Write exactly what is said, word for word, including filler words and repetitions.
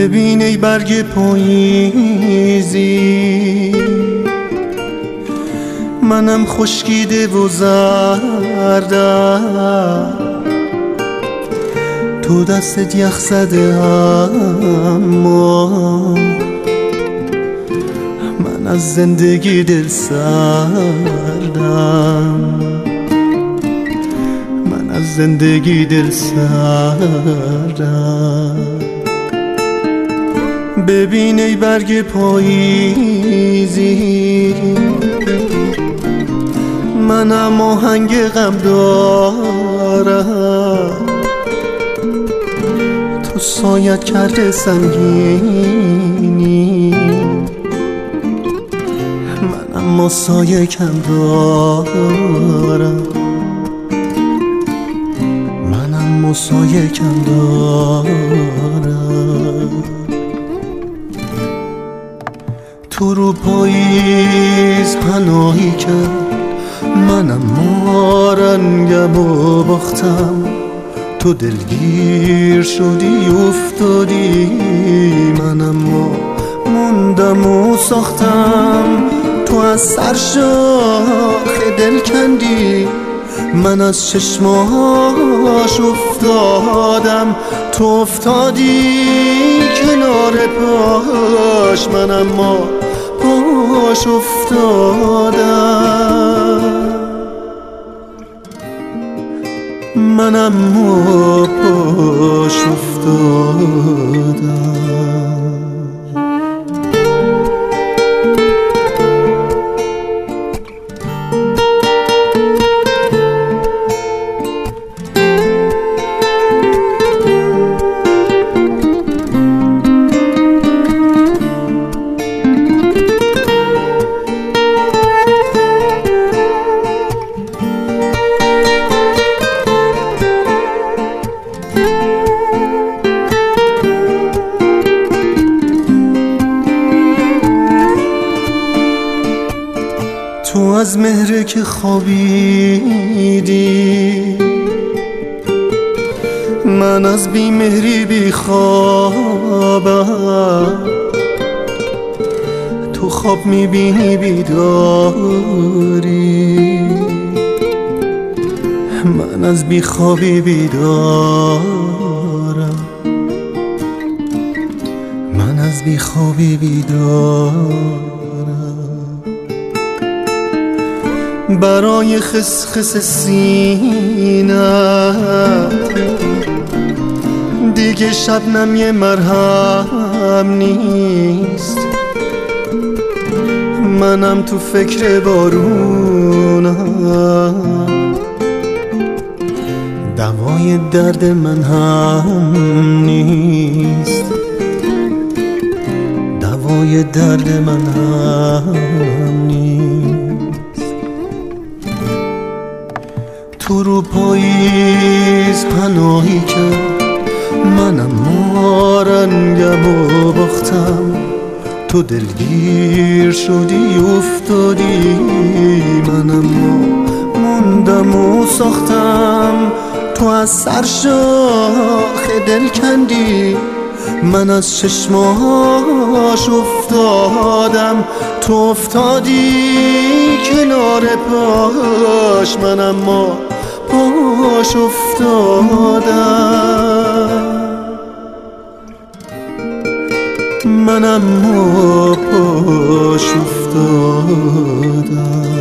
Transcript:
ببین ای برگ پاییزی، منم خشکیده و زردم، تو دستت یخ زده اما من از زندگی دل سردم، من از زندگی دل سردم. ببین ای برگ پاییزی، منم آهنگ غم دارم، تو سایت کرده سنگینی، من اما سایه کم دارم، من اما سایه کم دارم. تو رو پاییز پناهی کرد، منم رنگم و باختم، تو دلگیر شدی افتادی، منم موندم و ساختم، تو از سر شاخ دل کندی، من از چشماش افتادم، تو افتادی کنار پاش، من اما پاش افتادم، من اما پاش افتادم. تو از مهره که خوابیدی، من از بی مهری بی خوابم، تو خواب میبینی بیداری، من از بی خوابی بیدارم، من از بی خوابی بیدارم. برای خسخس سینه دیگه شبنم یه مرهم نیست، منم تو فکر بارونم، دوای درد من هم نیست، دوای درد من هم نیست. تو رو پاییز پناهی کرد، منم رنگم و باختم، تو دلگیر شدی افتادی، منم موندم و ساختم، تو از سر شاخ دل کندی، من از چشماش افتادم، تو افتادی کنار پاش، من اما پاش افتادم، من اما پاش افتادم.